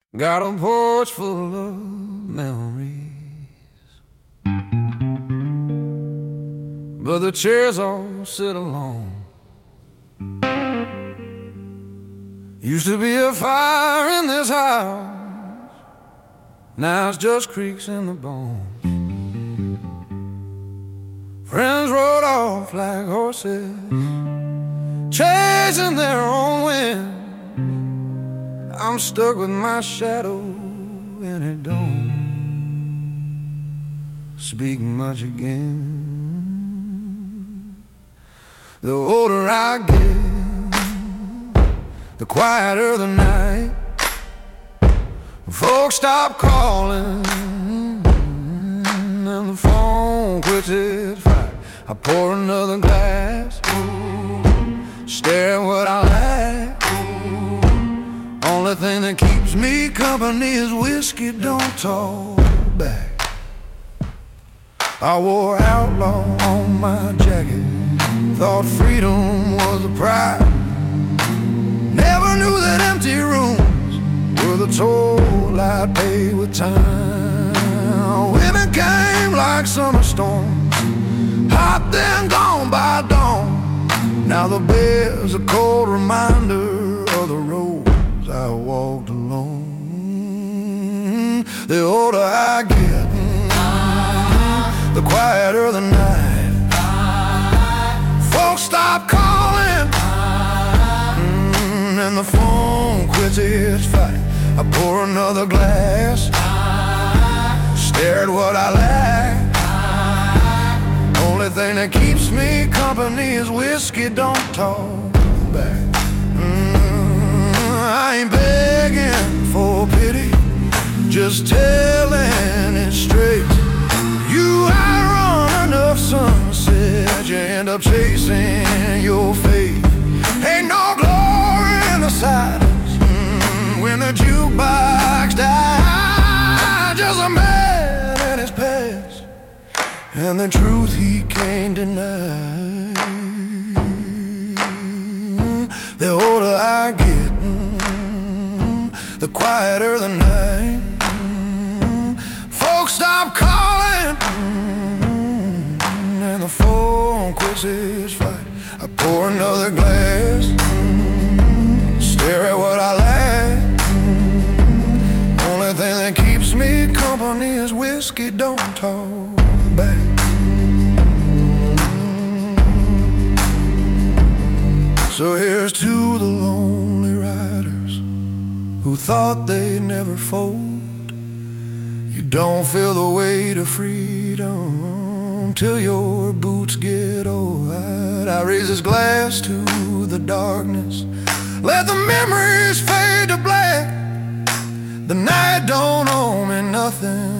Got a porch full of memories, but the chairs all sit alone. Used to be a fire in this house, now it's just creaks in the bones. Friends rode off like horses, chasing their own wind. I'm stuck with my shadow, and it don't speak much again. The older I get, the quieter the night. Folks stop calling, and the phone quits its fight. I pour another glass, stare at what I like. Only thing that keeps me company is whiskey, don't talk back. I wore outlaw on my jacket, thought freedom was a pride. Never knew that empty rooms were the toll I'd pay with time. Women came like summer storms, hot then gone by dawn. Now the bed's a cold reminder of the road I walked alone. The older I get, the quieter the night. Folks stop calling, and the phone quits its fight. I pour another glass, stare at what I like. Only thing that keeps me company is whiskey, don't talk back. I ain't begging for pity, just telling it straight. You outrun enough sunset, you end up chasing your fate. Ain't no glory in the silence when the jukebox dies. Just a man and his past, and the truth he can't deny. The older I get, the quieter the night. Folks stop calling, and the phone quits its fight. I pour another glass, stare at what I like. Only thing that keeps me company is whiskey, don't talk back. So here's to the lonely riders who thought they'd never fold. You don't feel the weight of freedom till your boots get old. I raise this glass to the darkness, let the memories fade to black. The night don't owe me nothing,